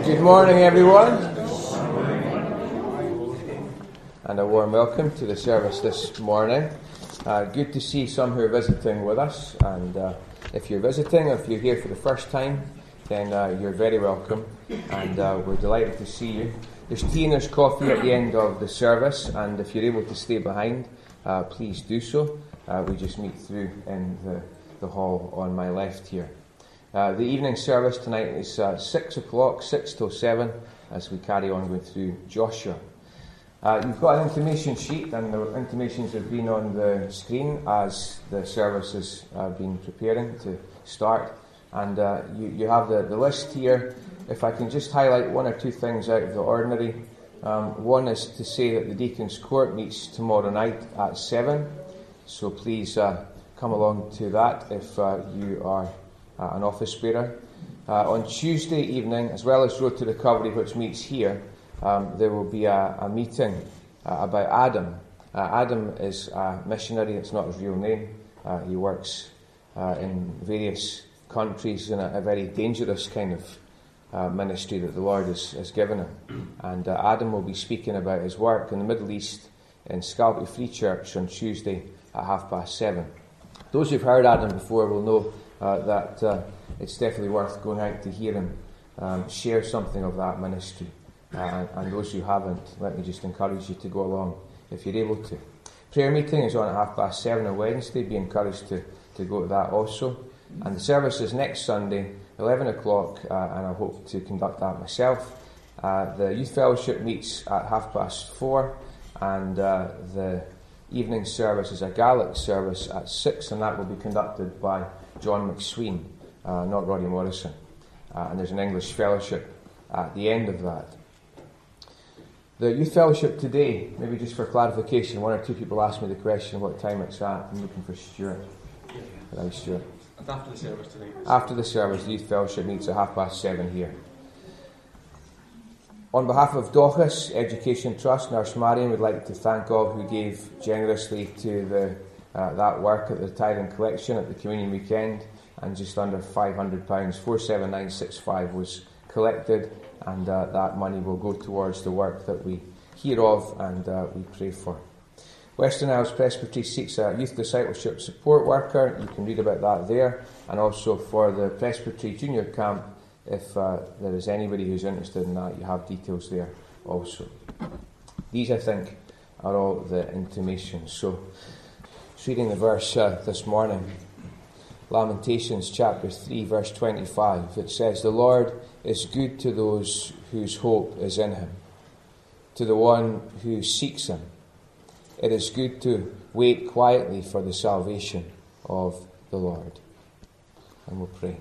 Good morning, everyone, and a warm welcome to the service this morning. Good to see some who are visiting with us, and if you're visiting, if you're here for the first time, then you're very welcome, and we're delighted to see you. There's tea and there's coffee at the end of the service, and if you're able to stay behind, please do so. We just meet through in the hall on my left here. The evening service tonight is 6 o'clock, 6 till 7, as we carry on going through Joshua. You've got an intimation sheet, and the intimations have been on the screen as the service has been preparing to start. And you have the list here. If I can just highlight one or two things out of the ordinary. One is to say that the Deacon's Court meets tomorrow night at 7. So please come along to that if you are an office bearer. On Tuesday evening, as well as Road to Recovery, which meets here, there will be a meeting about Adam. Adam is a missionary. It's not his real name. He works in various countries in a very dangerous kind of ministry that the Lord has given him. And Adam will be speaking about his work in the Middle East in Scalpy Free Church on Tuesday at 7:30. Those who've heard Adam before will know that it's definitely worth going out to hear him share something of that ministry. And those who haven't, let me just encourage you to go along if you're able to. Prayer meeting is on at 7:30 on Wednesday. Be encouraged to go to that also. And the service is next Sunday, 11 o'clock, and I hope to conduct that myself. The Youth Fellowship meets at 4:30, and the evening service is a Gaelic service at 6, and that will be conducted by John McSween, not Roddy Morrison. And there's an English fellowship at the end of that. The Youth Fellowship today, maybe just for clarification, one or two people asked me the question what time it's at. I'm looking for Stuart. Right, Stuart. It's after the service tonight. After the service, the Youth Fellowship meets at 7:30 here. On behalf of Dochas Education Trust, Nurse Marion would like to thank all who gave generously to that work at the tithe and collection at the communion weekend, and just under £500, 47965 was collected, and that money will go towards the work that we hear of and we pray for. Western Isles Presbytery seeks a youth discipleship support worker. You can read about that there, and also for the Presbytery Junior Camp, if there is anybody who's interested in that, you have details there also. These, I think, are all the intimations. So, just reading the verse this morning, Lamentations chapter 3, verse 25. It says, "The Lord is good to those whose hope is in him, to the one who seeks him. It is good to wait quietly for the salvation of the Lord." And we'll pray.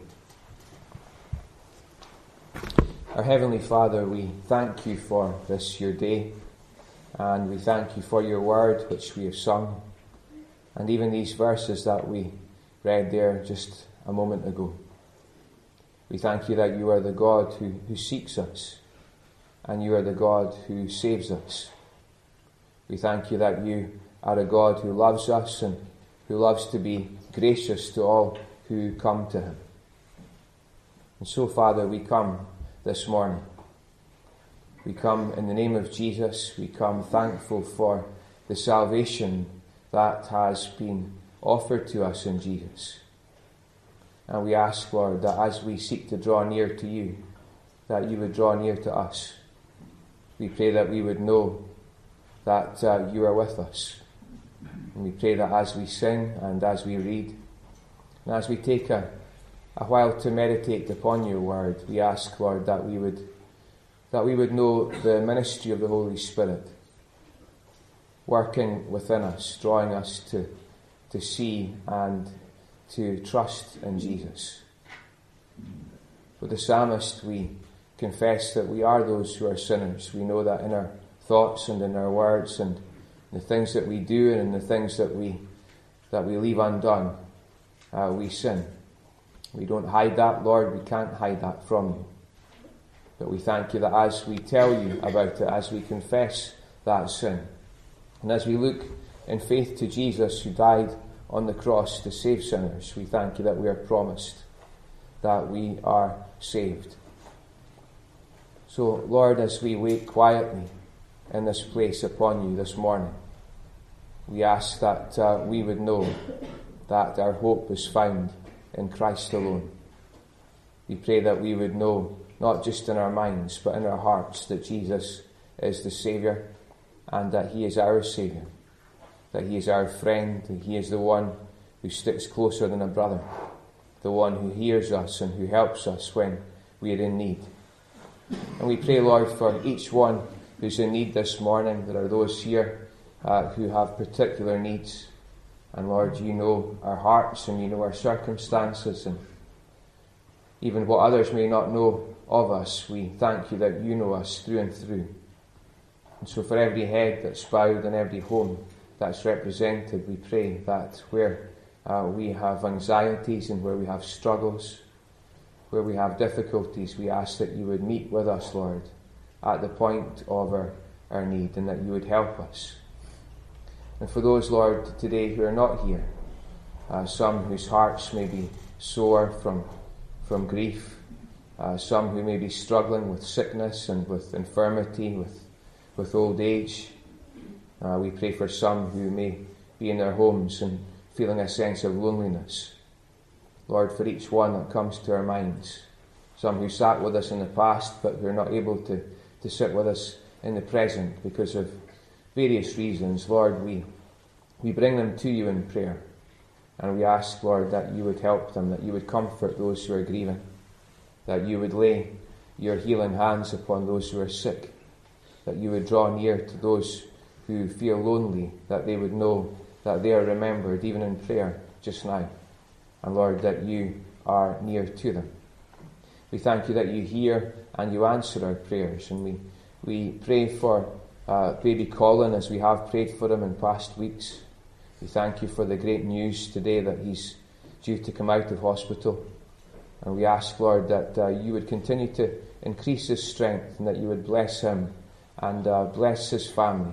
Our Heavenly Father, we thank you for this, your day, and we thank you for your word, which we have sung, and even these verses that we read there just a moment ago. We thank you that you are the God who seeks us, and you are the God who saves us. We thank you that you are a God who loves us and who loves to be gracious to all who come to him. And so, Father, we come this morning. We come in the name of Jesus. We come thankful for the salvation that has been offered to us in Jesus. And we ask, Lord, that as we seek to draw near to you, that you would draw near to us. We pray that we would know that you are with us. And we pray that as we sing and as we read, and as we take a while to meditate upon your word, we ask, Lord, that we would know the ministry of the Holy Spirit working within us, drawing us to see and to trust in Jesus. With the psalmist, we confess that we are those who are sinners. We know that in our thoughts and in our words and the things that we do and in the things that we leave undone, we sin. We don't hide that, Lord. We can't hide that from you. But we thank you that as we tell you about it, as we confess that sin, and as we look in faith to Jesus who died on the cross to save sinners, we thank you that we are promised that we are saved. So, Lord, as we wait quietly in this place upon you this morning, we ask that we would know that our hope is found in Christ alone. We pray that we would know, not just in our minds, but in our hearts, that Jesus is the Saviour and that he is our Saviour, that he is our friend, that he is the one who sticks closer than a brother, the one who hears us and who helps us when we are in need. And we pray, Lord, for each one who's in need this morning. There are those here who have particular needs. And Lord, you know our hearts and you know our circumstances, and even what others may not know of us, we thank you that you know us through and through. And so for every head that's bowed and every home that's represented, we pray that where we have anxieties and where we have struggles, where we have difficulties, we ask that you would meet with us, Lord, at the point of our need, and that you would help us. And for those, Lord, today who are not here, some whose hearts may be sore from grief, some who may be struggling with sickness and with infirmity, with old age. We pray for some who may be in their homes and feeling a sense of loneliness. Lord, for each one that comes to our minds, some who sat with us in the past but who are not able to sit with us in the present because of various reasons, Lord, we bring them to you in prayer. And we ask, Lord, that you would help them, that you would comfort those who are grieving, that you would lay your healing hands upon those who are sick, that you would draw near to those who feel lonely, that they would know that they are remembered even in prayer just now. And Lord, that you are near to them. We thank you that you hear and you answer our prayers. And we pray for baby Colin as we have prayed for him in past weeks. We thank you for the great news today that he's due to come out of hospital. And we ask, Lord, that you would continue to increase his strength and that you would bless him and bless his family.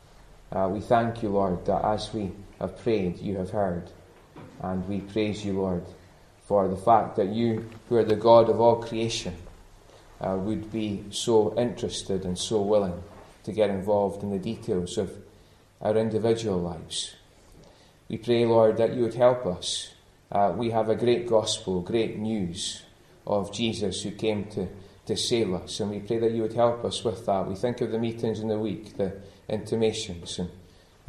We thank you, Lord, that as we have prayed, you have heard. And we praise you, Lord, for the fact that you, who are the God of all creation, would be so interested and so willing to get involved in the details of our individual lives. We pray, Lord, that you would help us. We have a great gospel, great news of Jesus who came to save us, and we pray that you would help us with that. We think of the meetings in the week, the intimations, and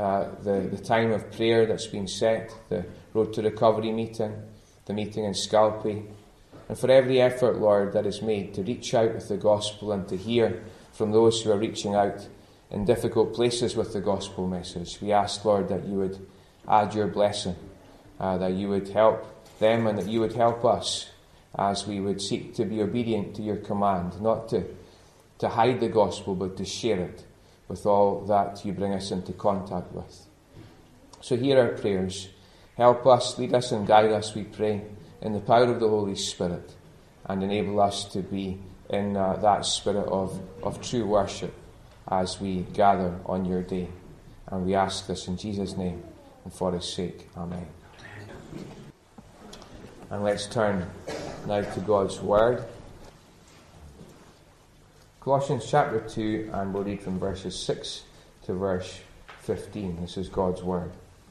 the time of prayer that's been set, the Road to Recovery meeting, the meeting in Scalpay, and for every effort, Lord, that is made to reach out with the gospel and to hear from those who are reaching out in difficult places with the gospel message. We ask, Lord, that you would add your blessing, that you would help them and that you would help us as we would seek to be obedient to your command, not to hide the gospel, but to share it with all that you bring us into contact with. So hear our prayers. Help us, lead us and guide us, we pray, in the power of the Holy Spirit, and enable us to be in that spirit of true worship as we gather on your day. And we ask this in Jesus' name and for his sake. Amen. And let's turn now to God's Word. Colossians chapter 2, and we'll read from verses 6 to verse 15. This is God's Word.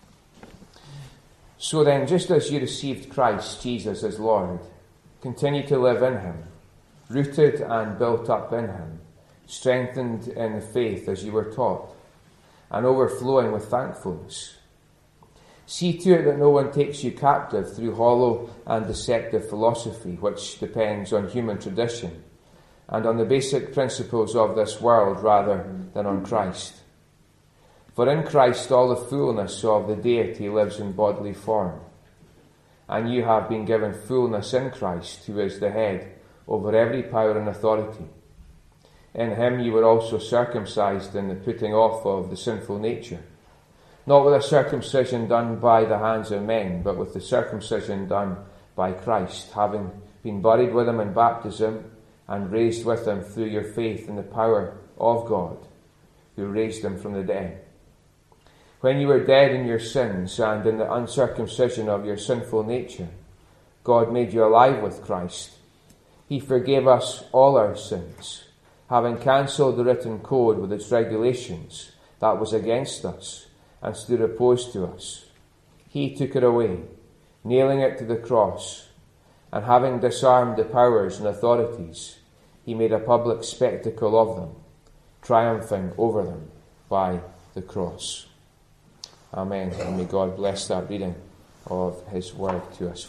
So then, just as you received Christ Jesus as Lord, continue to live in him, rooted and built up in him, strengthened in the faith as you were taught, and overflowing with thankfulness. See to it that no one takes you captive through hollow and deceptive philosophy, which depends on human tradition, and on the basic principles of this world rather than on Christ. For in Christ all the fullness of the deity lives in bodily form, and you have been given fullness in Christ, who is the head over every power and authority. In him you were also circumcised in the putting off of the sinful nature, not with a circumcision done by the hands of men, but with the circumcision done by Christ, having been buried with him in baptism, and raised with him through your faith in the power of God, who raised him from the dead. When you were dead in your sins and in the uncircumcision of your sinful nature, God made you alive with Christ. He forgave us all our sins, having cancelled the written code with its regulations that was against us and stood opposed to us. He took it away, nailing it to the cross, and having disarmed the powers and authorities, he made a public spectacle of them, triumphing over them by the cross. Amen. And may God bless that reading of his word to us.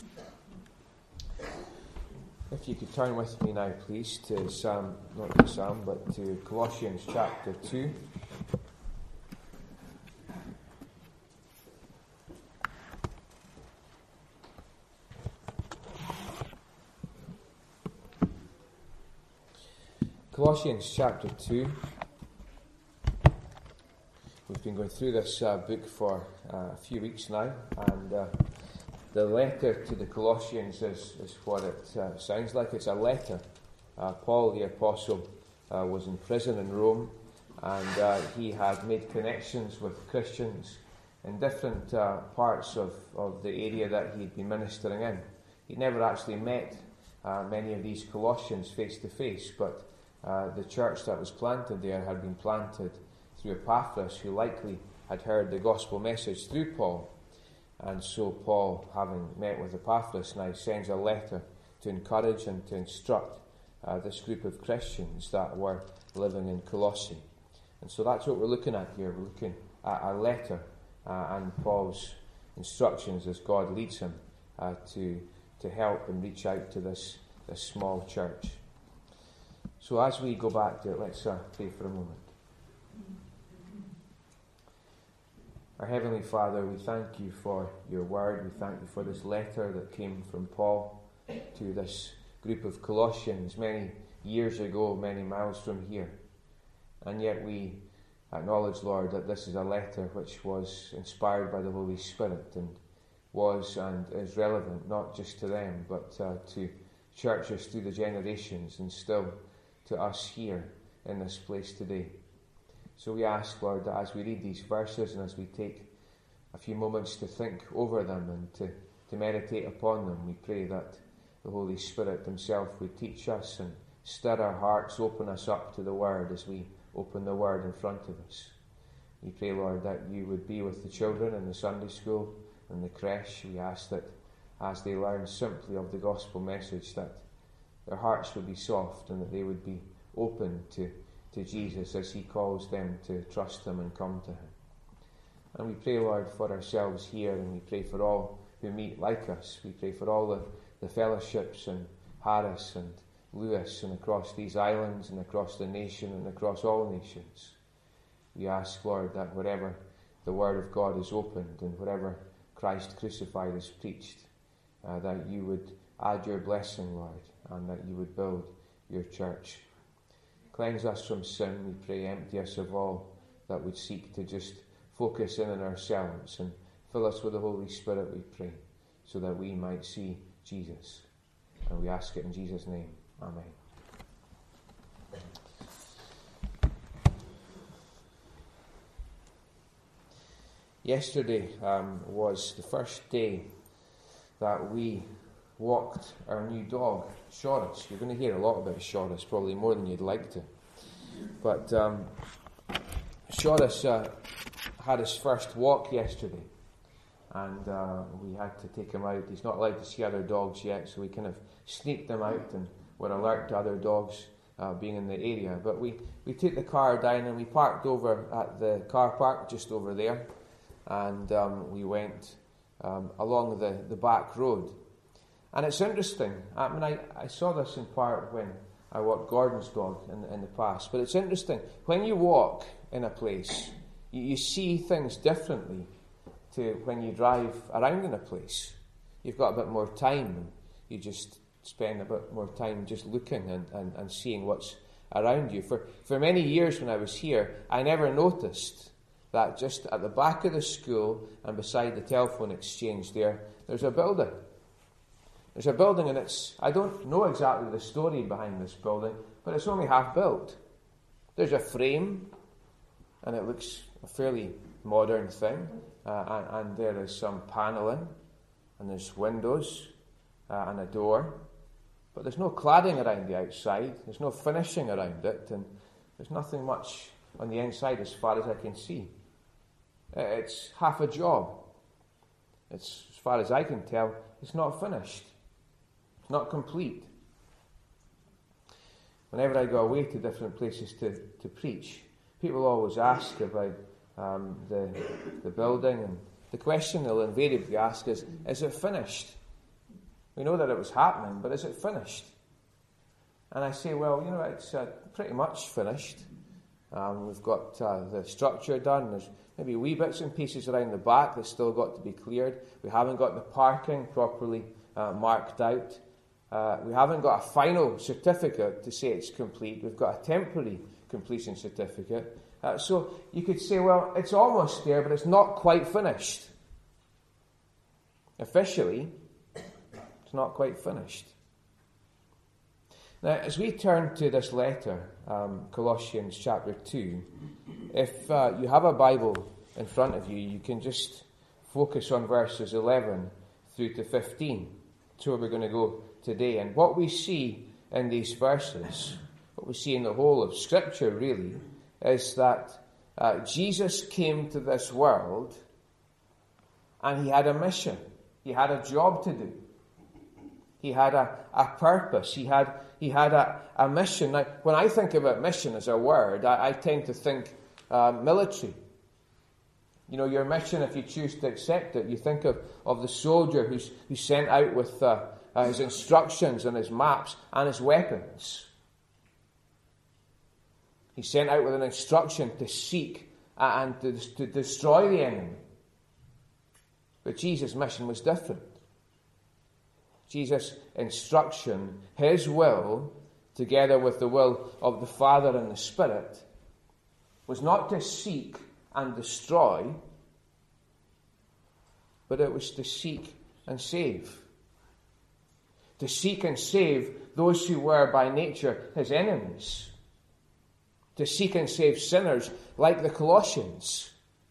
If you could turn with me now, please, to to Colossians chapter 2. Colossians chapter 2. We've been going through this book for a few weeks now, and the letter to the Colossians is what it sounds like. It's a letter. Paul the Apostle was in prison in Rome, and he had made connections with Christians in different parts of the area that he'd been ministering in. He'd never actually met many of these Colossians face to face, but the church that was planted there had been planted through Epaphras, who likely had heard the gospel message through Paul. And so Paul, having met with Epaphras, now sends a letter to encourage and to instruct this group of Christians that were living in Colossae. And so that's what we're looking at here. We're looking at a letter and Paul's instructions as God leads him to help and reach out to this small church. So as we go back to it, let's pray for a moment. Our Heavenly Father, we thank you for your word. We thank you for this letter that came from Paul to this group of Colossians many years ago, many miles from here. And yet we acknowledge, Lord, that this is a letter which was inspired by the Holy Spirit and was and is relevant not just to them, but to churches through the generations and still to us here in this place today. So we ask, Lord, that as we read these verses and as we take a few moments to think over them and to meditate upon them, we pray that the Holy Spirit himself would teach us and stir our hearts, open us up to the Word as we open the Word in front of us. We pray, Lord, that you would be with the children in the Sunday school and the creche. We ask that as they learn simply of the gospel message, that their hearts would be soft and that they would be open to Jesus as he calls them to trust him and come to him. And we pray, Lord, for ourselves here, and we pray for all who meet like us. We pray for all the fellowships in Harris and Lewis and across these islands and across the nation and across all nations. We ask, Lord, that wherever the word of God is opened and wherever Christ crucified is preached, that you would add your blessing, Lord, and that you would build your church. Cleanse us from sin, we pray. Empty us of all that would seek to just focus in on ourselves, and fill us with the Holy Spirit, we pray, so that we might see Jesus. And we ask it in Jesus' name. Amen. Yesterday was the first day that we walked our new dog, Shoris. You're going to hear a lot about Shoris, probably more than you'd like to. But Shoris had his first walk yesterday, and we had to take him out. He's not allowed to see other dogs yet, so we kind of sneaked him out and were alert to other dogs being in the area. But we took the car down and we parked over at the car park just over there, and we went along the back road. And it's interesting. I mean, I saw this in part when I walked Gordon's dog in the past. But it's interesting. When you walk in a place, you see things differently to when you drive around in a place. You've got a bit more time. And you just spend a bit more time just looking and seeing what's around you. For many years when I was here, I never noticed that just at the back of the school and beside the telephone exchange there's a building. There's a building, and I don't know exactly the story behind this building, but it's only half built. There's a frame, and it looks a fairly modern thing, and there is some panelling, and there's windows, and a door, but there's no cladding around the outside, there's no finishing around it, and there's nothing much on the inside as far as I can see. It's half a job. It's, as far as I can tell, it's not finished. It's not complete. Whenever I go away to different places to preach, people always ask about the building, and the question they'll invariably ask is it finished? We know that it was happening, but is it finished? And I say, well, it's pretty much finished. We've got the structure done. There's maybe wee bits and pieces around the back that's still got to be cleared. We haven't got the parking properly marked out. We haven't got a final certificate to say it's complete. We've got a temporary completion certificate. So you could say, well, it's almost there, but it's not quite finished. Officially, it's not quite finished. Now, as we turn to this letter, Colossians chapter 2, if you have a Bible in front of you, you can just focus on verses 11 through to 15. That's where we're going to go today. And what we see in these verses, what we see in the whole of Scripture really, is that Jesus came to this world and he had a mission. He had a job to do. He had a purpose. He had a mission. Now, when I think about mission as a word, I tend to think military. Your mission, if you choose to accept it, you think of the soldier who's sent out with his instructions and his maps and his weapons. He's sent out with an instruction to seek and to destroy the enemy. But Jesus' mission was different. Jesus' instruction, his will, together with the will of the Father and the Spirit, was not to seek and destroy, but it was to seek and save. To seek and save those who were by nature his enemies. To seek and save sinners like the Colossians.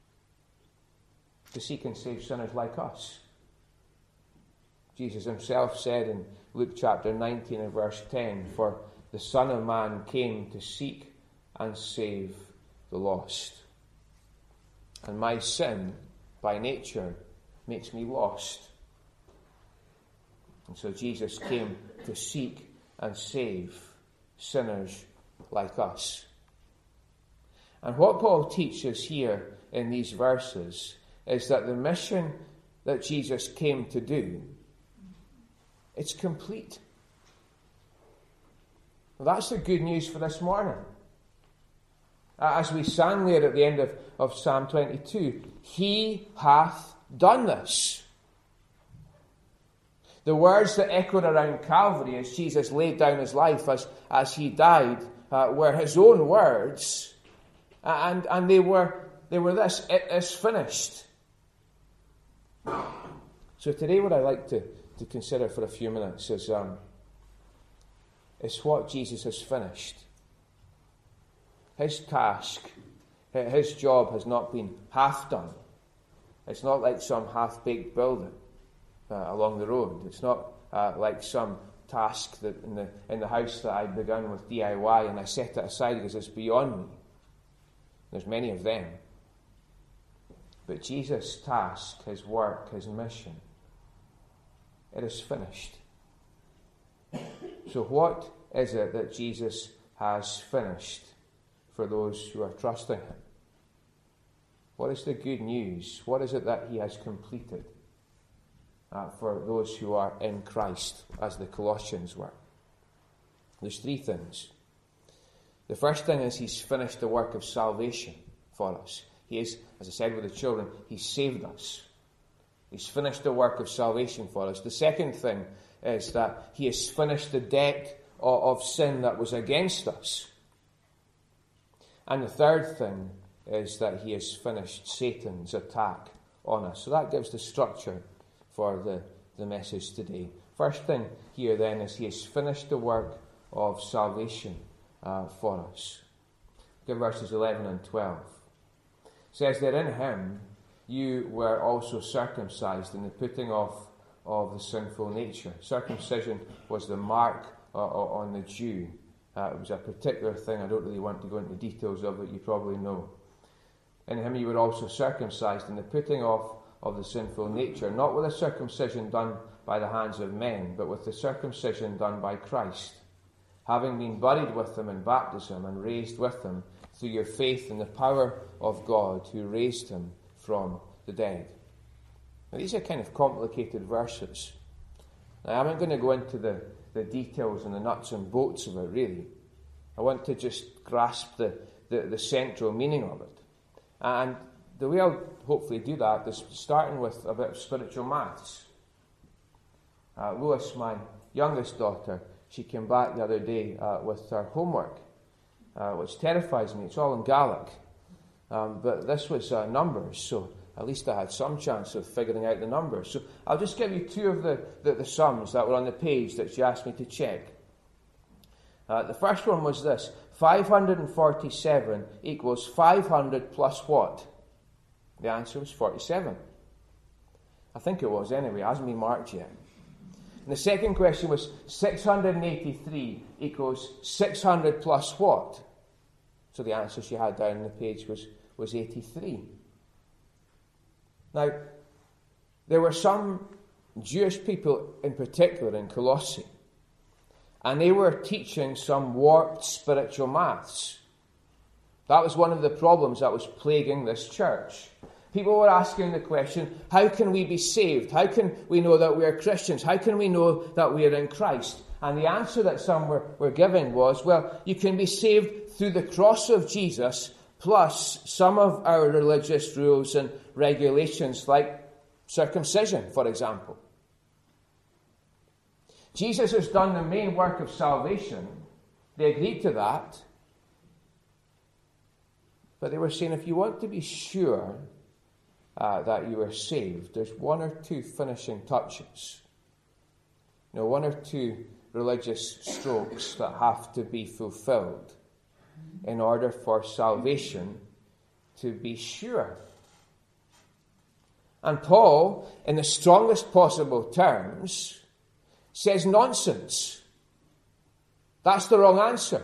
To seek and save sinners like us. Jesus himself said in Luke chapter 19 and verse 10, "For the Son of Man came to seek and save the lost." And my sin, by nature, makes me lost. And so Jesus came to seek and save sinners like us. And what Paul teaches here in these verses is that the mission that Jesus came to do, it's complete. Well, that's the good news for this morning. As we sang there at the end of Psalm 22, he hath done this. The words that echoed around Calvary as Jesus laid down his life, as he died, were his own words. And they were this: it is finished. So today what I'd like to consider for a few minutes is what Jesus has finished. His task, his job has not been half done. It's not like some half-baked building along the road. It's not like some task that in the house that I begun with DIY and I set it aside because it's beyond me. There's many of them. But Jesus' task, his work, his mission, it is finished. So what is it that Jesus has finished for those who are trusting him? What is the good news? What is it that he has completed for those who are in Christ, as the Colossians were? There's three things. The first thing is he's finished the work of salvation for us. He is, as I said with the children, he saved us. He's finished the work of salvation for us. The second thing is that he has finished the debt of sin that was against us. And the third thing is that he has finished Satan's attack on us. So that gives the structure for the message today. First thing here then is he has finished the work of salvation for us. Look at verses 11 and 12. It says that in him you were also circumcised in the putting off of the sinful nature. Circumcision was the mark on the Jew. It was a particular thing. I don't really want to go into details of it. You probably know. In him you were also circumcised in the putting off of the sinful nature, not with a circumcision done by the hands of men, but with the circumcision done by Christ, having been buried with him in baptism and raised with him through your faith in the power of God who raised him from the dead. Now, these are kind of complicated verses. Now, I'm not going to go into the details and the nuts and bolts of it, really. I want to just grasp the central meaning of it. And the way I'll hopefully do that is starting with a bit of spiritual maths. Lois, my youngest daughter, she came back the other day with her homework, which terrifies me. It's all in Gaelic. But this was numbers, so at least I had some chance of figuring out the numbers. So I'll just give you two of the sums that were on the page that she asked me to check. The first one was this: 547 equals 500 plus what? The answer was 47. I think it was anyway. It hasn't been marked yet. And the second question was 683 equals 600 plus what? So the answer she had down on the page was 83. Now, there were some Jewish people in particular in Colossae, and they were teaching some warped spiritual maths. That was one of the problems that was plaguing this church. People were asking the question, how can we be saved? How can we know that we are Christians? How can we know that we are in Christ? And the answer that some were giving was, well, you can be saved through the cross of Jesus, plus some of our religious rules and regulations, like circumcision, for example. Jesus has done the main work of salvation. They agreed to that. But they were saying, if you want to be sure that you are saved, there's one or two finishing touches. One or two religious strokes that have to be fulfilled in order for salvation to be sure. And Paul, in the strongest possible terms, says nonsense. That's the wrong answer.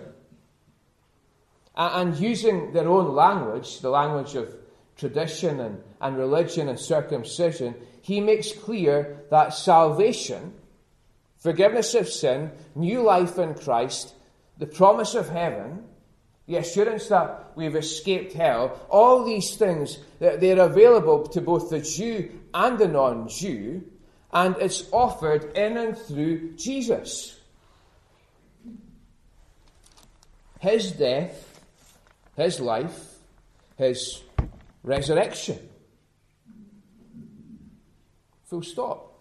And using their own language, the language of tradition and religion and circumcision, he makes clear that salvation, forgiveness of sin, new life in Christ, the promise of heaven, the assurance that we've escaped hell, all these things, they're available to both the Jew and the non-Jew, and it's offered in and through Jesus. His death, his life, his resurrection. Full stop.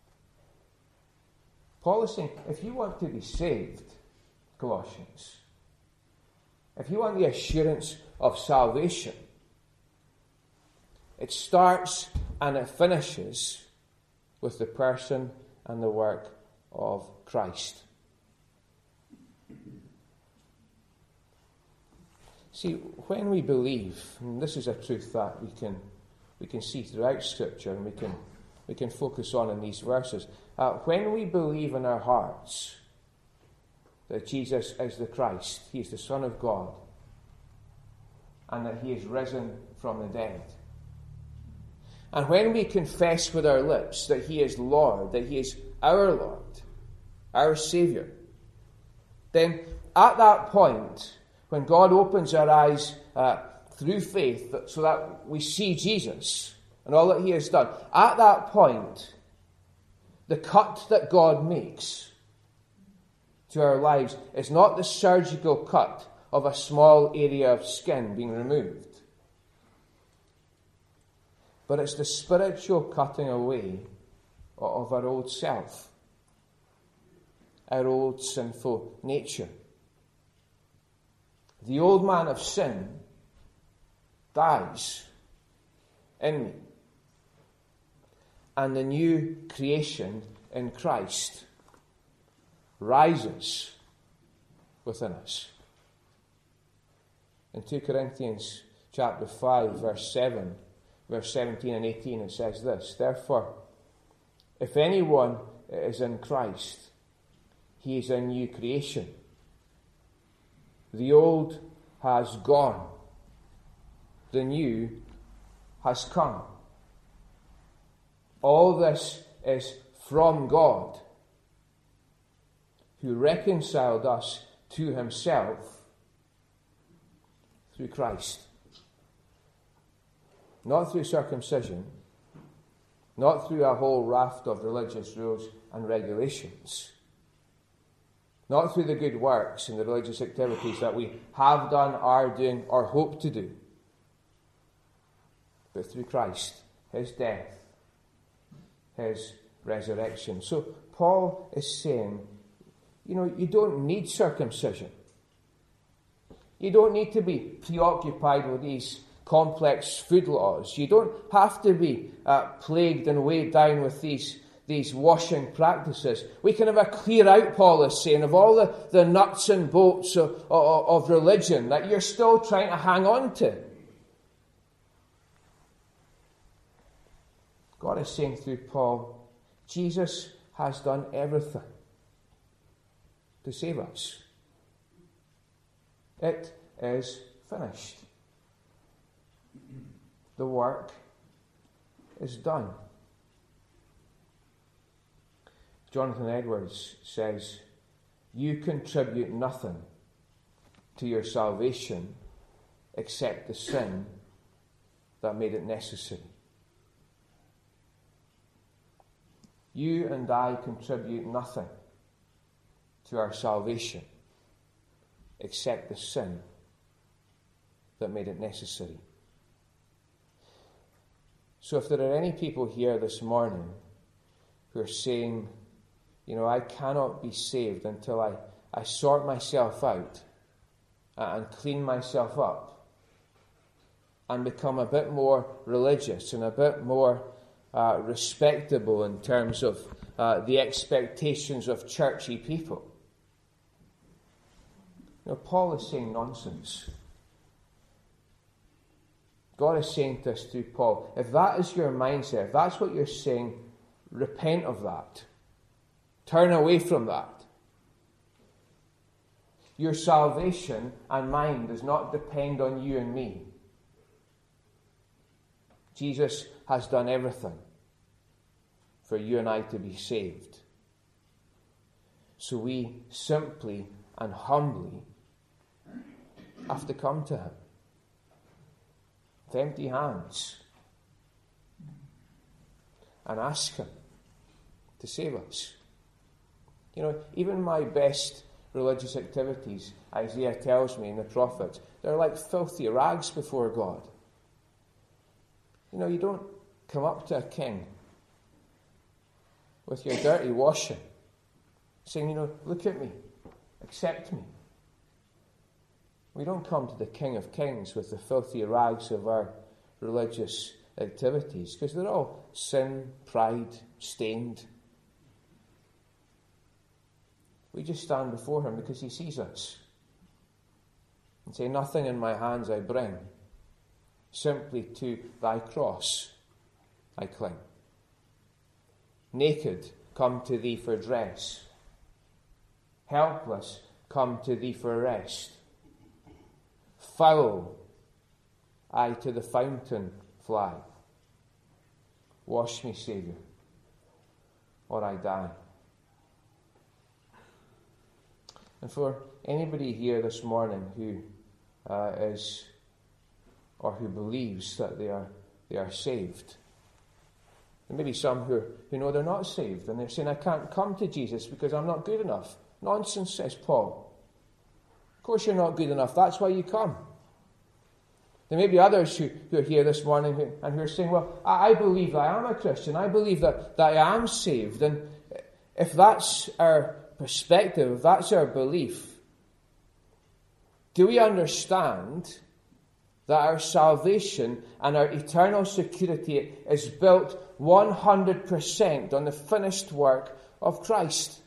Paul is saying, if you want to be saved, Colossians, if you want the assurance of salvation, it starts and it finishes with the person and the work of Christ. See, when we believe, and this is a truth that we can see throughout Scripture, and we can focus on in these verses. When we believe in our hearts that Jesus is the Christ, He is the Son of God, and that He is risen from the dead, and when we confess with our lips that He is Lord, that He is our Lord, our Saviour, then at that point, when God opens our eyes through faith so that we see Jesus and all that He has done, at that point, the cut that God makes to our lives is not the surgical cut of a small area of skin being removed, but it's the spiritual cutting away of our old self, our old sinful nature. The old man of sin dies in me, and the new creation in Christ rises within us. In 2 Corinthians chapter 5, verse 7, verse 17 and 18, it says this: Therefore, if anyone is in Christ, he is a new creation. The old has gone. The new has come. All this is from God, who reconciled us to himself through Christ. Not through circumcision, not through a whole raft of religious rules and regulations, not through the good works and the religious activities that we have done, are doing, or hope to do, but through Christ, his death, his resurrection. So Paul is saying, you don't need circumcision. You don't need to be preoccupied with these complex food laws. You don't have to be plagued and weighed down with these washing practices. We can have a clear out, Paul is saying, of all the nuts and bolts of religion that you're still trying to hang on to. God is saying through Paul, Jesus has done everything to save us. It is finished. The work is done. Jonathan Edwards says, you contribute nothing to your salvation except the sin that made it necessary. You and I contribute nothing to our salvation except the sin that made it necessary. So if there are any people here this morning who are saying, I cannot be saved until I sort myself out and clean myself up and become a bit more religious and a bit more respectable in terms of the expectations of churchy people. Paul is saying nonsense. God is saying to us through Paul, if that is your mindset, if that's what you're saying, repent of that. Turn away from that. Your salvation and mine does not depend on you and me. Jesus has done everything for you and I to be saved. So we simply and humbly have to come to him with empty hands and ask him to save us. Even my best religious activities, Isaiah tells me in the prophets, they're like filthy rags before God. You don't come up to a king with your dirty washing, saying, look at me, accept me. We don't come to the King of Kings with the filthy rags of our religious activities, because they're all sin, pride, stained. We just stand before him because he sees us and say, nothing in my hands I bring, simply to thy cross I cling. Naked, come to thee for dress. Helpless, come to thee for rest. Foul, I to the fountain fly. Wash me, Saviour, or I die. And for anybody here this morning who is or who believes that they are saved, there may be some who know they're not saved, and they're saying, I can't come to Jesus because I'm not good enough. Nonsense, says Paul. Of course you're not good enough. That's why you come. There may be others who are here this morning who are saying, well, I believe that I am a Christian. I believe that I am saved. And if that's our perspective, if that's our belief, do we understand that our salvation and our eternal security is built 100% on the finished work of Christ?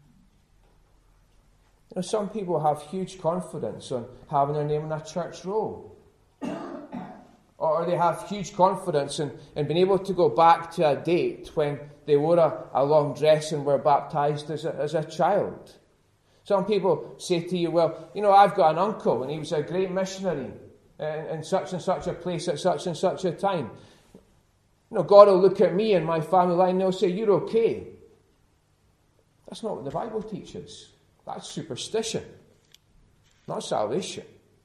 Some people have huge confidence on having their name in a church roll. Or they have huge confidence in being able to go back to a date when they wore a long dress and were baptized as a child. Some people say to you, well, I've got an uncle and he was a great missionary in such and such a place at such and such a time. God will look at me and my family line and they'll say, you're okay. That's not what the Bible teaches. That's superstition, not salvation.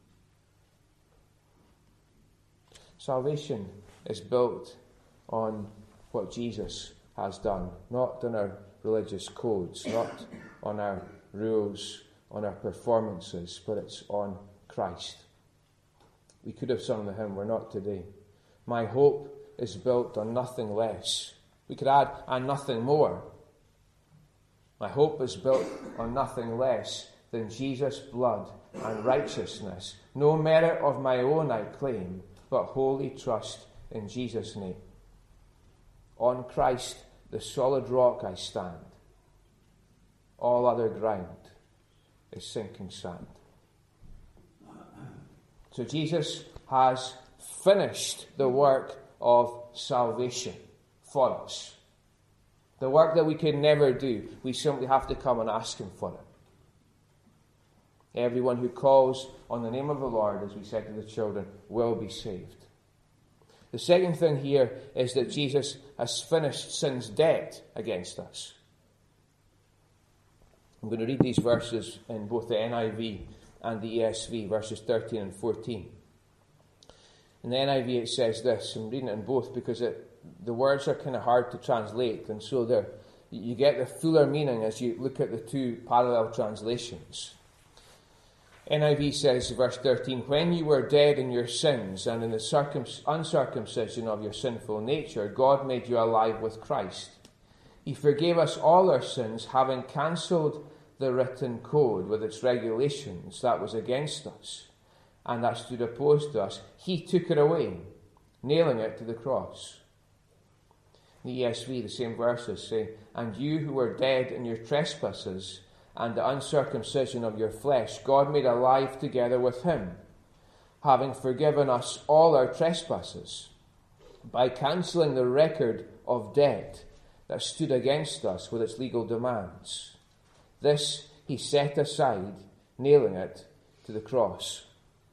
Salvation is built on what Jesus has done, not on our religious codes, not on our rules, on our performances, but it's on Christ. We could have sung the hymn, we're not today. My hope is built on nothing less. We could add, and nothing more. My hope is built on nothing less than Jesus' blood and righteousness. No merit of my own I claim, but wholly trust in Jesus' name. On Christ, the solid rock, I stand. All other ground is sinking sand. So Jesus has finished the work of salvation for us. The work that we could never do. We simply have to come and ask him for it. Everyone who calls on the name of the Lord, as we said to the children, will be saved. The second thing here is that Jesus has finished sin's debt against us. I'm going to read these verses in both the NIV and the ESV, verses 13 and 14. In the NIV it says this, I'm reading it in both because the words are kind of hard to translate, and so you get the fuller meaning as you look at the two parallel translations. NIV says, verse 13, when you were dead in your sins and in the uncircumcision of your sinful nature, God made you alive with Christ. He forgave us all our sins, having cancelled the written code with its regulations that was against us and that stood opposed to us. He took it away, nailing it to the cross. In the ESV, the same verses say, and you who were dead in your trespasses and the uncircumcision of your flesh, God made alive together with him, having forgiven us all our trespasses, by cancelling the record of debt that stood against us with its legal demands. This he set aside, nailing it to the cross.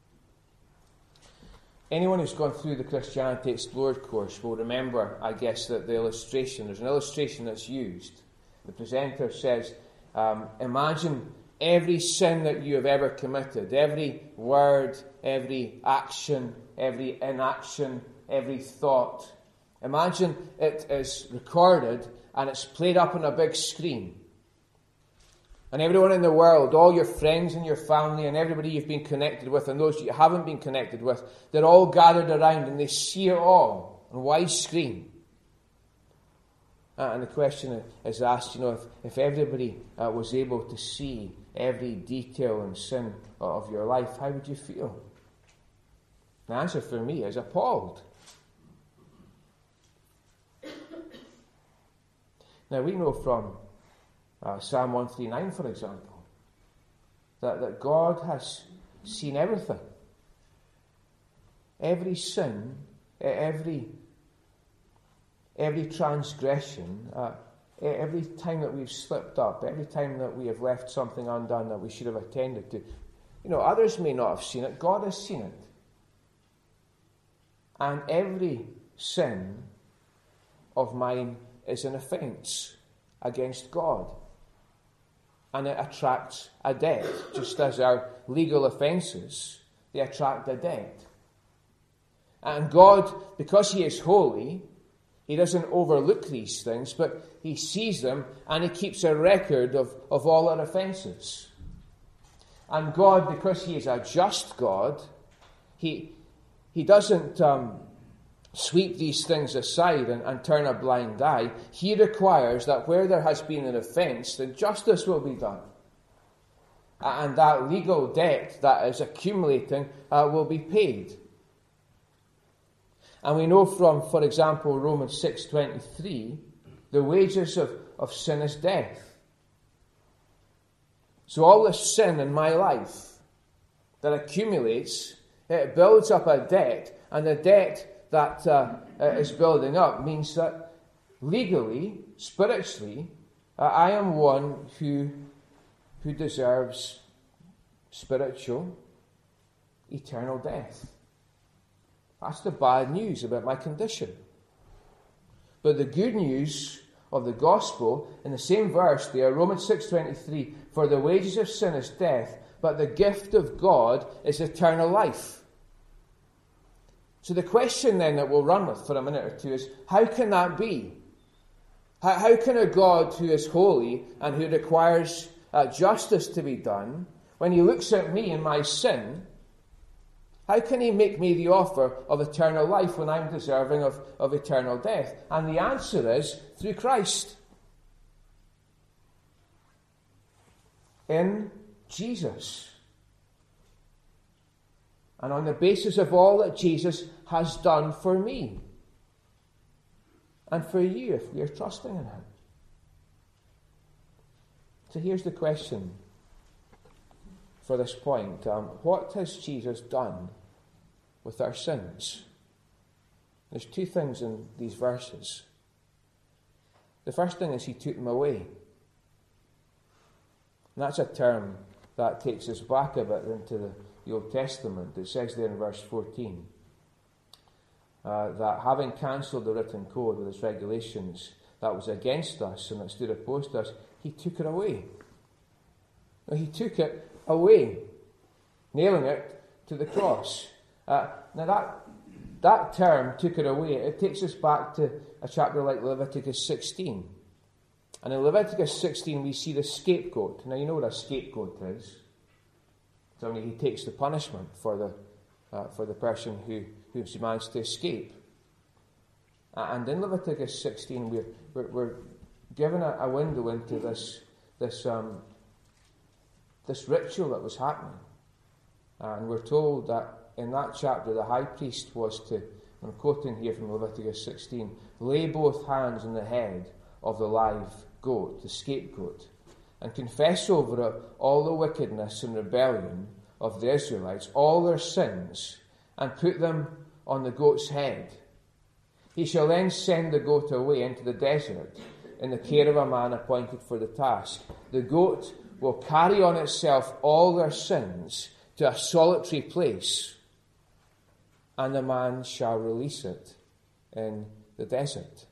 Anyone who's gone through the Christianity Explored course will remember, I guess, that there's an illustration that's used. The presenter says, imagine every sin that you have ever committed, every word, every action, every inaction, every thought. Imagine it is recorded and it's played up on a big screen. And everyone in the world, all your friends and your family and everybody you've been connected with and those you haven't been connected with, they're all gathered around and they see it all on widescreen. And the question is asked, if everybody was able to see every detail and sin of your life, how would you feel? The answer for me is appalled. Now we know from Psalm 139, for example, that God has seen everything. Every sin, every transgression, every time that we've slipped up, every time that we have left something undone that we should have attended to. Others may not have seen it. God has seen it. And every sin of mine is an offence against God. And it attracts a debt, just as our legal offences, they attract a debt. And God, because he is holy, he doesn't overlook these things, but he sees them and he keeps a record of all our offences. And God, because he is a just God, he doesn't sweep these things aside and turn a blind eye. He requires that where there has been an offence, then justice will be done. And that legal debt that is accumulating will be paid. And we know from, for example, Romans 6:23, the wages of sin is death. So all this sin in my life that accumulates, it builds up a debt, and the debt that is building up means that legally, spiritually, I am one who who deserves spiritual, eternal death. That's the bad news about my condition. But the good news of the gospel, in the same verse there, Romans 6:23, for the wages of sin is death, but the gift of God is eternal life. So the question then that we'll run with for a minute or two is, how can that be? How can a God who is holy and who requires justice to be done, when he looks at me and my sin, how can he make me the offer of eternal life when I'm deserving of eternal death? And the answer is through Christ. In Jesus. And on the basis of all that Jesus has done for me. And for you, if we are trusting in him. So here's the question for this point. What has Jesus done with our sins? There's two things in these verses. The first thing is he took them away. And that's a term that takes us back a bit into the Old Testament. It says there in verse 14 that having cancelled the written code with its regulations that was against us and that stood opposed to us, he took it away. Now, he took it away, nailing it to the cross. Now that term, took it away, it takes us back to a chapter like Leviticus 16. And in Leviticus 16 we see the scapegoat. Now you know what a scapegoat is. It's only he takes the punishment for the person who's managed to escape. And in Leviticus 16 we're given a window into this ritual that was happening. And we're told that in that chapter the high priest was to, I'm quoting here from Leviticus 16, lay both hands on the head of the live goat, the scapegoat, and confess over it all the wickedness and rebellion of the Israelites, all their sins, and put them on the goat's head. He shall then send the goat away into the desert in the care of a man appointed for the task. The goat will carry on itself all their sins to a solitary place, and the man shall release it in the desert.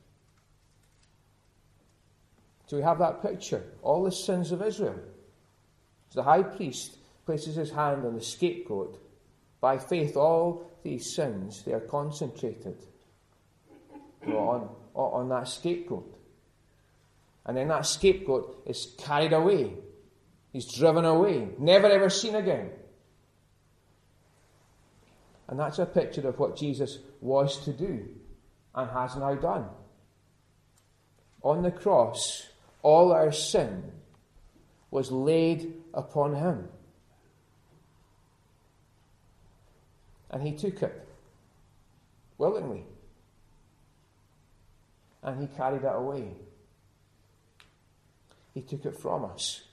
So we have that picture, all the sins of Israel. So the high priest places his hand on the scapegoat. By faith, all these sins, they are concentrated on that scapegoat. And then that scapegoat is carried away. He's driven away, never ever seen again. And that's a picture of what Jesus was to do and has now done. On the cross, all our sin was laid upon him. And he took it willingly. And he carried it away. He took it from us.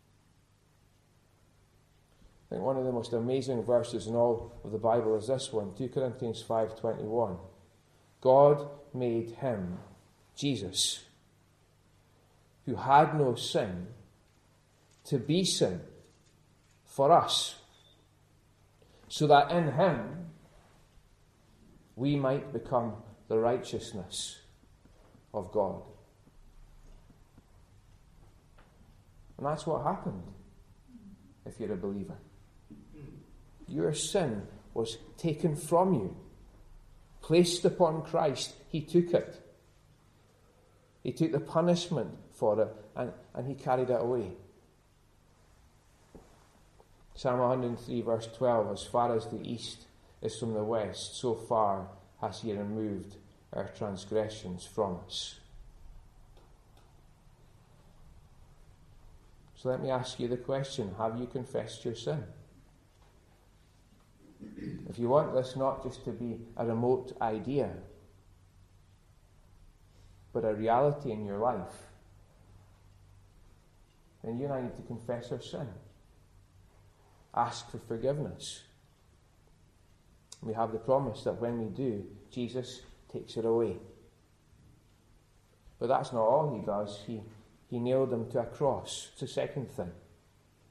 I think one of the most amazing verses in all of the Bible is this one, 2 Corinthians 5:21. God made him, Jesus, who had no sin, to be sin for us, so that in him we might become the righteousness of God. And that's what happened if you're a believer. Your sin was taken from you, placed upon Christ. He took it. He took the punishment for it, and he carried it away. Psalm 103 verse 12, as far as the east is from the west, so far has he removed our transgressions from us. So let me ask you the question, have you confessed your sin? If you want this not just to be a remote idea, but a reality in your life, then you and I need to confess our sin. Ask for forgiveness. We have the promise that when we do, Jesus takes it away. But that's not all he does. He nailed them to a cross. It's the second thing.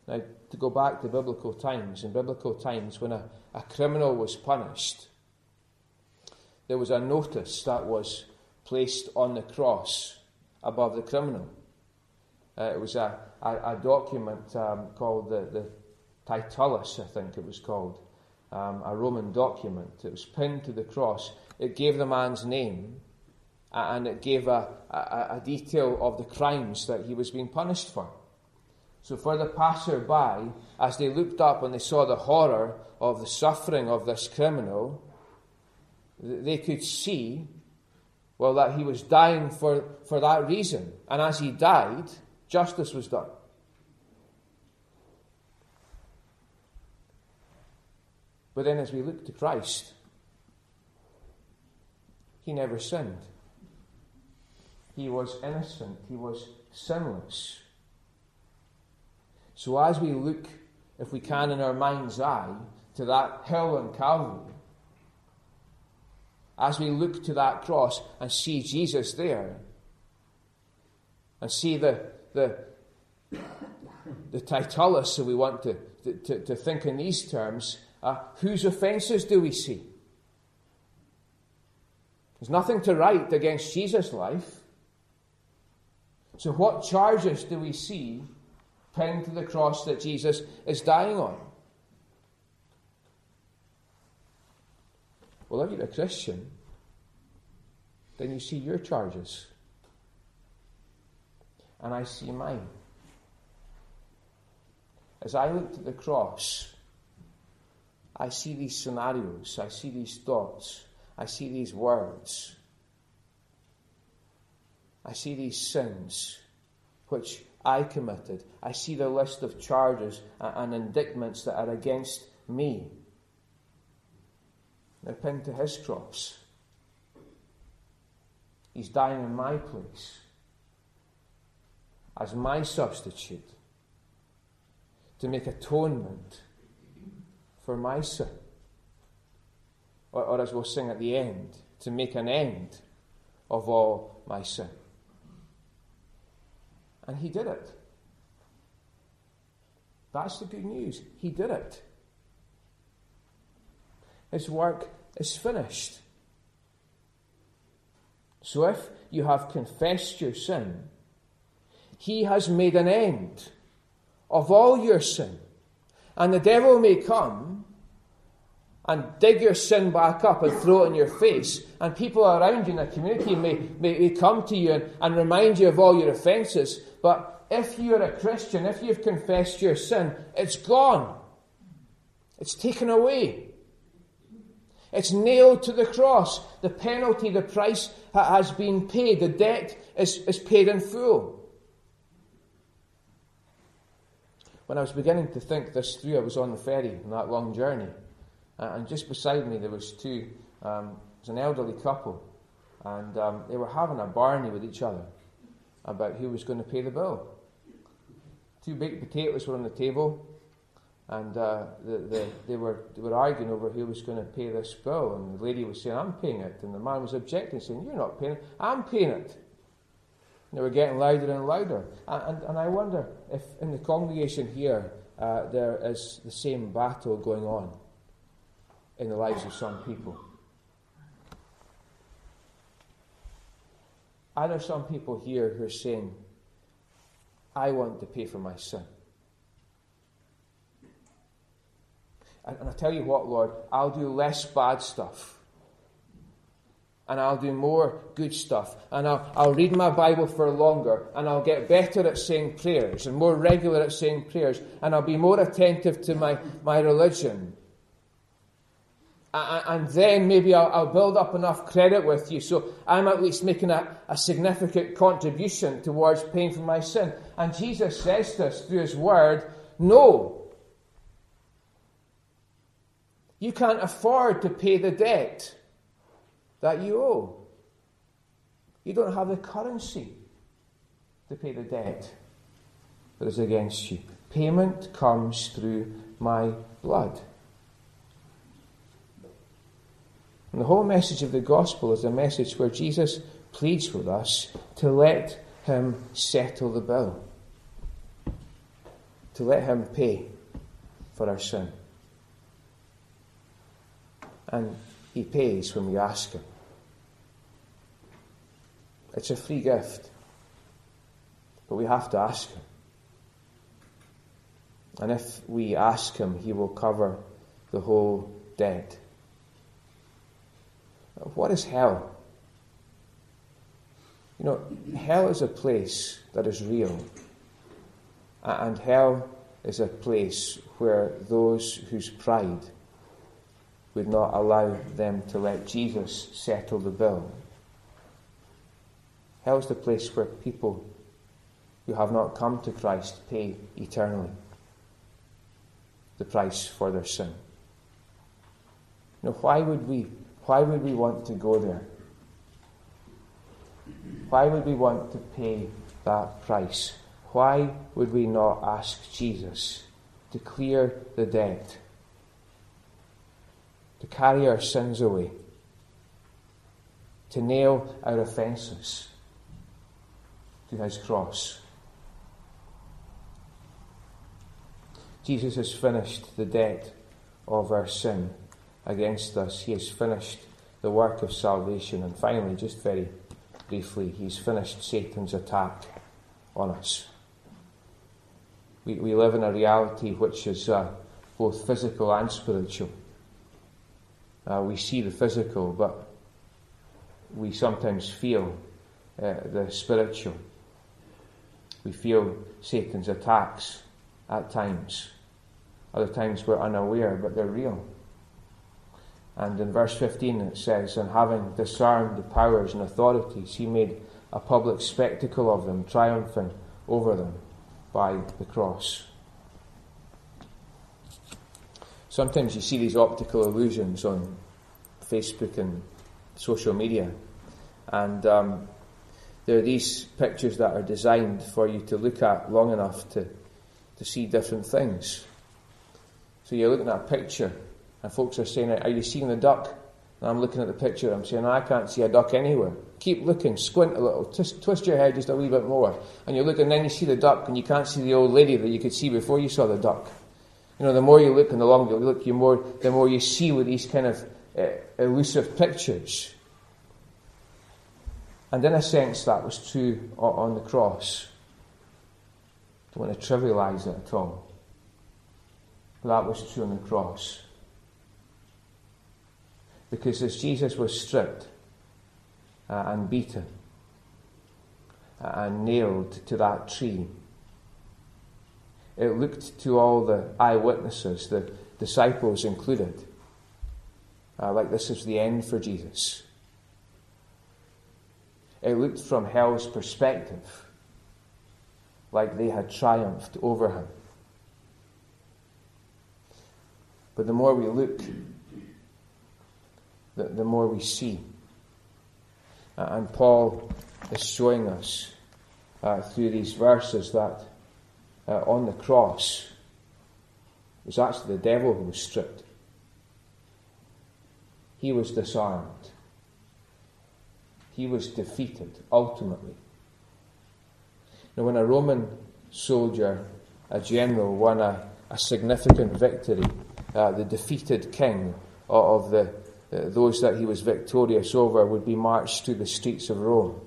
Now, to go back to biblical times, in biblical times when a criminal was punished, there was a notice that was placed on the cross above the criminal. It was a document called the Titulus, I think it was called, a Roman document. It was pinned to the cross. It gave the man's name, and it gave a detail of the crimes that he was being punished for. So for the passer-by, as they looked up and they saw the horror of the suffering of this criminal, they could see, well, that he was dying for that reason. And as he died, justice was done. But then as we look to Christ, he never sinned. He was innocent. He was sinless. So as we look, if we can in our mind's eye, to that hill on Calvary, as we look to that cross and see Jesus there, and see the Titulus, so we want to think in these terms, whose offences do we see? There's nothing to write against Jesus' life. So what charges do we see pinned to the cross that Jesus is dying on? Well, if you're a Christian, then you see your charges. And I see mine. As I look to the cross, I see these scenarios, I see these thoughts, I see these words, I see these sins which I committed. I see the list of charges and indictments that are against me. They're pinned to his cross. He's dying in my place as my substitute to make atonement for my sin. Or as we'll sing at the end, to make an end of all my sin. And he did it. That's the good news. He did it. His work is finished. So if you have confessed your sin, he has made an end of all your sin. And the devil may come and dig your sin back up and throw it in your face. And people around you in the community may come to you and remind you of all your offences. But if you're a Christian, if you've confessed your sin, it's gone. It's taken away. It's nailed to the cross. The penalty, the price has been paid. The debt is paid in full. When I was beginning to think this through, I was on the ferry on that long journey. And just beside me there was it was an elderly couple. And they were having a barney with each other about who was going to pay the bill. 2 baked potatoes were on the table. And they were arguing over who was going to pay this bill. And the lady was saying, I'm paying it. And the man was objecting, saying, you're not paying it, I'm paying it. And they were getting louder and louder. And I wonder if in the congregation here there is the same battle going on in the lives of some people. Are there some people here who are saying, I want to pay for my sin? And I tell you what, Lord, I'll do less bad stuff. And I'll do more good stuff. And I'll read my Bible for longer. And I'll get better at saying prayers and more regular at saying prayers. And I'll be more attentive to my religion. And then maybe I'll build up enough credit with you so I'm at least making a significant contribution towards paying for my sin. And Jesus says to us through his word, no. You can't afford to pay the debt that you owe. You don't have the currency to pay the debt that is against you. Payment comes through my blood. And the whole message of the gospel is a message where Jesus pleads with us to let him settle the bill. to let him pay for our sin. And he pays when we ask him. It's a free gift, but we have to ask him. And if we ask him, he will cover the whole debt. What is hell? You know, hell is a place that is real. And hell is a place where those whose pride would not allow them to let Jesus settle the bill. Hell is the place where people who have not come to Christ pay eternally the price for their sin. Now, why would we want to go there? Why would we want to pay that price? Why would we not ask Jesus to clear the debt, to carry our sins away, to nail our offences to his cross? Jesus has finished the debt of our sin against us. He has finished the work of salvation. And finally, just very briefly, he's finished Satan's attack on us. We live in a reality which is both physical and spiritual. We see the physical, but we sometimes feel the spiritual. We feel Satan's attacks at times. Other times we're unaware, but they're real. And in verse 15 it says, "And having disarmed the powers and authorities, he made a public spectacle of them, triumphing over them by the cross." Sometimes you see these optical illusions on Facebook and social media, and there are these pictures that are designed for you to look at long enough to see different things. So you're looking at a picture, and folks are saying, "Are you seeing the duck?" And I'm looking at the picture, I'm saying, "I can't see a duck anywhere." Keep looking, squint a little, twist your head just a wee bit more. And you're looking, and then you see the duck, and you can't see the old lady that you could see before you saw the duck. You know, the more you look and the longer you look, the more you see with these kind of elusive pictures. And in a sense, that was true on the cross. I don't want to trivialize it at all. But that was true on the cross. Because as Jesus was stripped and beaten and nailed to that tree, it looked to all the eyewitnesses, the disciples included, like this is the end for Jesus. It looked from hell's perspective like they had triumphed over him. But the more we look, the more we see. And Paul is showing us through these verses that on the cross it was actually the devil who was stripped. He was disarmed. He was defeated, ultimately. Now, when a Roman soldier, a general, won a significant victory, the defeated king of those that he was victorious over would be marched through the streets of Rome,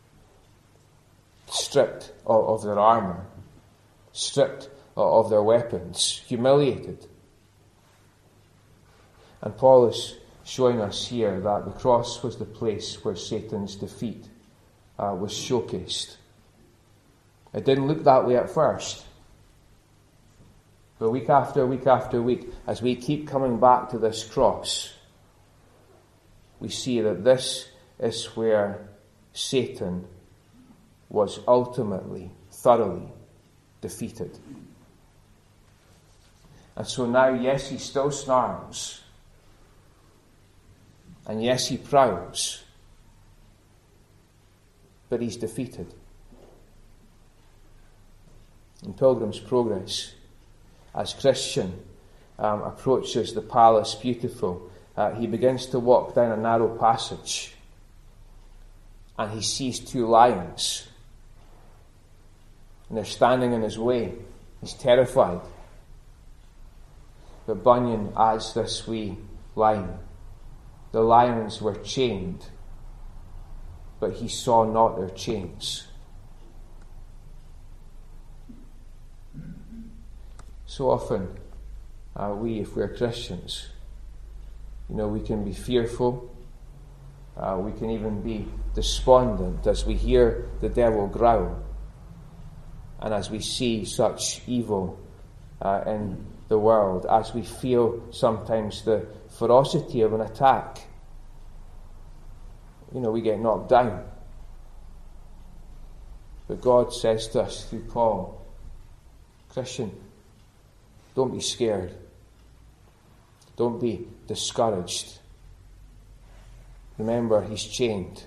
stripped of their armour, stripped of their weapons, humiliated. And Paul is showing us here that the cross was the place where Satan's defeat was showcased. It didn't look that way at first. But week after week after week, as we keep coming back to this cross, we see that this is where Satan was ultimately, thoroughly defeated. And so now, yes, he still snarls. And yes, he prowls. But he's defeated. In Pilgrim's Progress, as Christian approaches the Palace Beautiful, he begins to walk down a narrow passage. And he sees two lions. And they're standing in his way. He's terrified. But Bunyan adds this wee line. The lions were chained, but he saw not their chains. So often, if we're Christians, we can be fearful. We can even be despondent as we hear the devil growl and as we see such evil in the world, as we feel sometimes the ferocity of an attack. We get knocked down. But God says to us through Paul, Christian, don't be scared. Don't be discouraged. Remember, he's chained.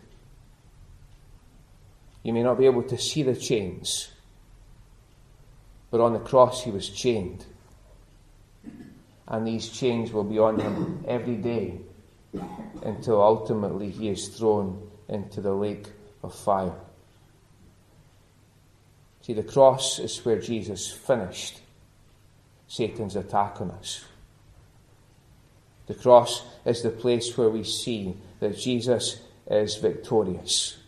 You may not be able to see the chains, but on the cross he was chained. And these chains will be on him every day until ultimately he is thrown into the lake of fire. See, the cross is where Jesus finished Satan's attack on us. The cross is the place where we see that Jesus is victorious.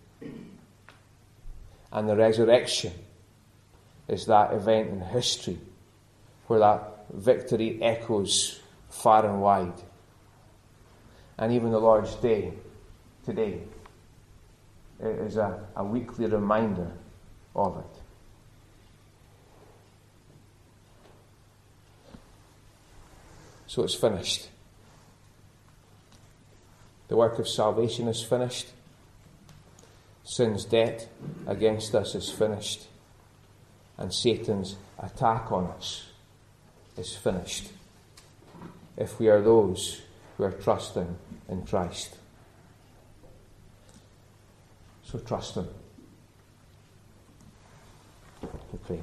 And the resurrection is that event in history where that victory echoes far and wide. And even the Lord's Day today is a weekly reminder of it. So it's finished. The work of salvation is finished. Sin's debt against us is finished. And Satan's attack on us is finished. If we are those who are trusting in Christ. So trust him. We pray.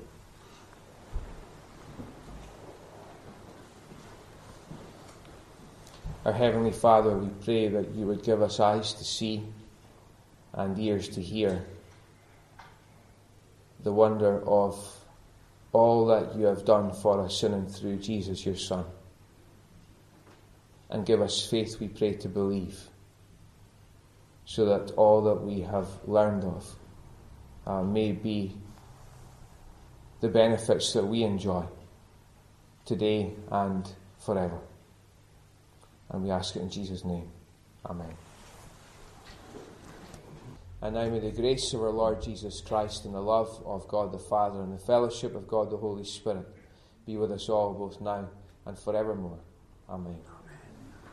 Our Heavenly Father, we pray that you would give us eyes to see and ears to hear the wonder of all that you have done for us in and through Jesus, your Son. And give us faith, we pray, to believe, so that all that we have learned of may be the benefits that we enjoy today and forever. And we ask it in Jesus' name. Amen. And now may the grace of our Lord Jesus Christ and the love of God the Father and the fellowship of God the Holy Spirit be with us all, both now and forevermore. Amen.